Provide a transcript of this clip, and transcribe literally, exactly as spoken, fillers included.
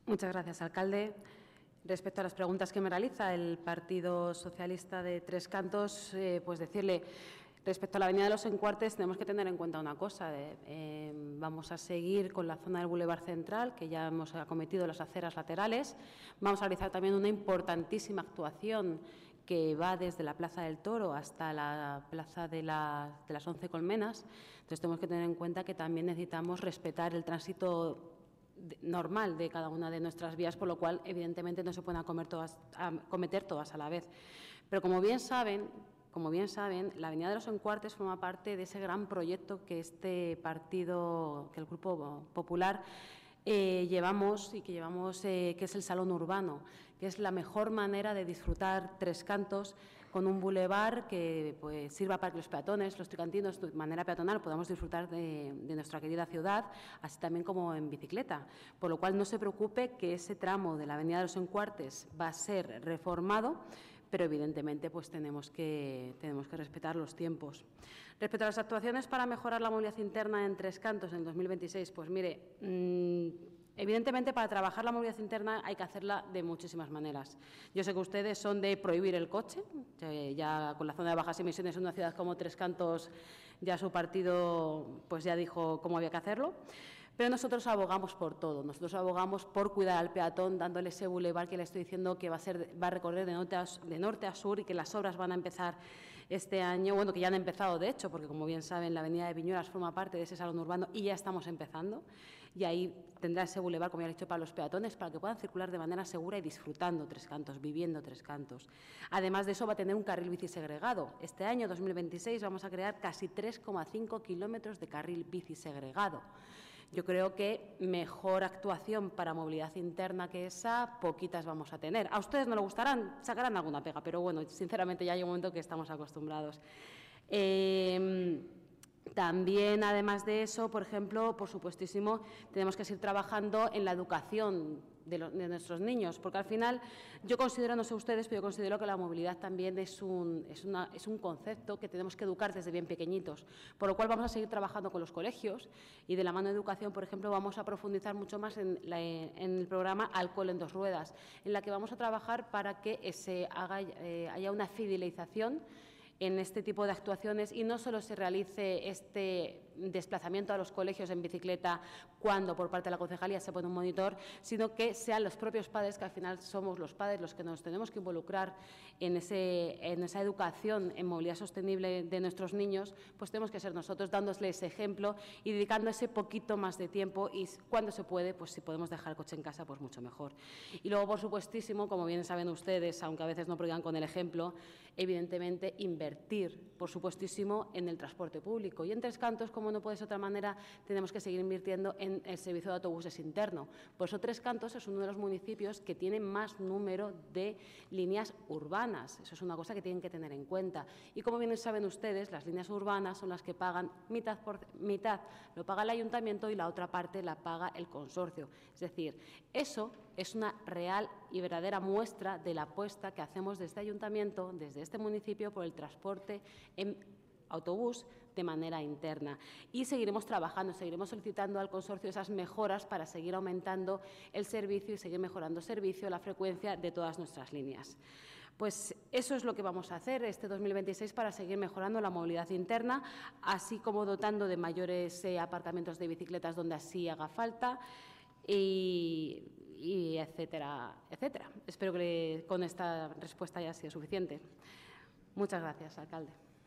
Muchas gracias, alcalde. Respecto a las preguntas que me realiza el Partido Socialista de Tres Cantos, eh, pues decirle, respecto a la avenida de los Encuartes, tenemos que tener en cuenta una cosa. Eh, eh, vamos a seguir con la zona del Boulevard Central, que ya hemos acometido las aceras laterales. Vamos a realizar también una importantísima actuación que va desde la Plaza del Toro hasta la Plaza de, la, de las Once Colmenas. Entonces, tenemos que tener en cuenta que también necesitamos respetar el tránsito normal de cada una de nuestras vías, por lo cual, evidentemente, no se pueden acometer todas, cometer todas a la vez. Pero, como bien saben, como bien saben, la avenida de los Encuartes forma parte de ese gran proyecto que este partido, que el Grupo Popular, eh, llevamos y que llevamos, eh, que es el Salón Urbano, que es la mejor manera de disfrutar Tres Cantos con un bulevar que pues, sirva para que los peatones, los tricantinos, de manera peatonal, podamos disfrutar de, de nuestra querida ciudad, así también como en bicicleta. Por lo cual, no se preocupe que ese tramo de la avenida de los Encuartes va a ser reformado, pero evidentemente pues, tenemos, que, tenemos que respetar los tiempos. Respecto a las actuaciones para mejorar la movilidad interna en Tres Cantos en el dos mil veintiséis, pues mire, mmm, evidentemente, para trabajar la movilidad interna hay que hacerla de muchísimas maneras. Yo sé que ustedes son de prohibir el coche, ya con la zona de bajas emisiones en una ciudad como Tres Cantos, ya su partido pues ya dijo cómo había que hacerlo. Pero nosotros abogamos por todo, nosotros abogamos por cuidar al peatón, dándole ese bulevar que le estoy diciendo que va a, ser, va a recorrer de norte, a, de norte a sur y que las obras van a empezar este año, bueno, que ya han empezado de hecho, porque como bien saben, la avenida de Viñuelas forma parte de ese salón urbano y ya estamos empezando. Y ahí tendrá ese bulevar, como ya he dicho, para los peatones, para que puedan circular de manera segura y disfrutando Tres Cantos, viviendo Tres Cantos. Además de eso, va a tener un carril bici segregado. Este año, dos mil veintiséis, vamos a crear casi tres coma cinco kilómetros de carril bici segregado. Yo creo que mejor actuación para movilidad interna que esa, poquitas vamos a tener. A ustedes no les gustarán, sacarán alguna pega, pero bueno, sinceramente ya hay un momento que estamos acostumbrados. Eh, También, además de eso, por ejemplo, por supuestísimo, tenemos que seguir trabajando en la educación de, los, de nuestros niños, porque al final yo considero, no sé ustedes, pero yo considero que la movilidad también es un, es, una, es un concepto que tenemos que educar desde bien pequeñitos, por lo cual vamos a seguir trabajando con los colegios y de la mano de educación, por ejemplo, vamos a profundizar mucho más en, la, en el programa Alcohol en dos ruedas, en la que vamos a trabajar para que se haga, eh, haya una fidelización en este tipo de actuaciones y no solo se realice este desplazamiento a los colegios en bicicleta cuando por parte de la concejalía se pone un monitor, sino que sean los propios padres, que al final somos los padres los que nos tenemos que involucrar en, ese, en esa educación en movilidad sostenible de nuestros niños, pues tenemos que ser nosotros dándoles ese ejemplo y dedicando ese poquito más de tiempo y cuando se puede, pues si podemos dejar el coche en casa, pues mucho mejor. Y luego, por supuestísimo, como bien saben ustedes, aunque a veces no predican con el ejemplo, evidentemente invertir, por supuestísimo, en el transporte público. Y en Tres Cantos, como no puede ser de otra manera, tenemos que seguir invirtiendo en el servicio de autobuses interno. Por eso Tres Cantos es uno de los municipios que tiene más número de líneas urbanas. Eso es una cosa que tienen que tener en cuenta. Y como bien saben ustedes, las líneas urbanas son las que pagan mitad por mitad, lo paga el ayuntamiento y la otra parte la paga el consorcio. Es decir, eso es una real y verdadera muestra de la apuesta que hacemos desde este ayuntamiento, desde este municipio, por el transporte en autobús de manera interna. Y seguiremos trabajando, seguiremos solicitando al consorcio esas mejoras para seguir aumentando el servicio y seguir mejorando el servicio, la frecuencia de todas nuestras líneas. Pues eso es lo que vamos a hacer este dos mil veintiséis para seguir mejorando la movilidad interna, así como dotando de mayores eh, aparcamientos de bicicletas donde así haga falta, y, y etcétera, etcétera. Espero que le, con esta respuesta haya sido suficiente. Muchas gracias, alcalde.